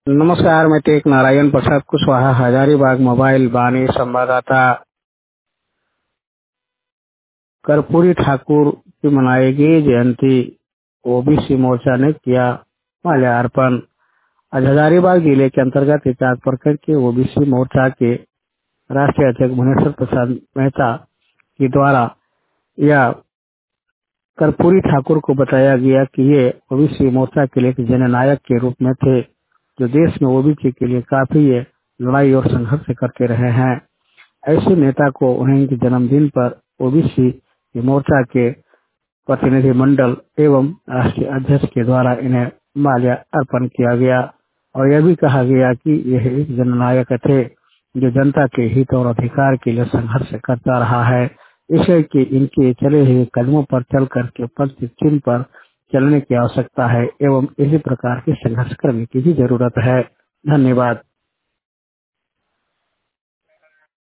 नमस्कार, मैं टेक नारायण प्रसाद कुशवाहा हजारीबाग मोबाइल बानी संवाददाता। कर्पूरी ठाकुर की मनाई गई जयंती, ओबीसी मोर्चा ने किया माल्यार्पण। आज हजारीबाग जिले के अंतर्गत इचाक प्रखंड के ओबीसी मोर्चा के राष्ट्रीय अध्यक्ष भुवनेश्वर प्रसाद मेहता के द्वारा यह कर्पूरी ठाकुर को बताया गया कि ये ओबीसी मोर्चा के लिए एक जननायक के रूप में थे, जो देश में ओबीसी के लिए काफी ये लड़ाई और संघर्ष करते रहे हैं। ऐसे नेता को उन्हें इनके जन्मदिन पर ओबीसी मोर्चा के प्रतिनिधि मंडल एवं राष्ट्रीय अध्यक्ष के द्वारा इन्हें माल्या अर्पण किया गया और यह भी कहा गया कि यह एक जननायक थे, जो जनता के हित और अधिकार के लिए संघर्ष करता रहा है। इसलिए कि इनके चले हुए कदमों पर चल करके पद चिन्ह पर चलने की आवश्यकता है एवं इसी प्रकार के संघर्ष करने की भी जरूरत है। धन्यवाद।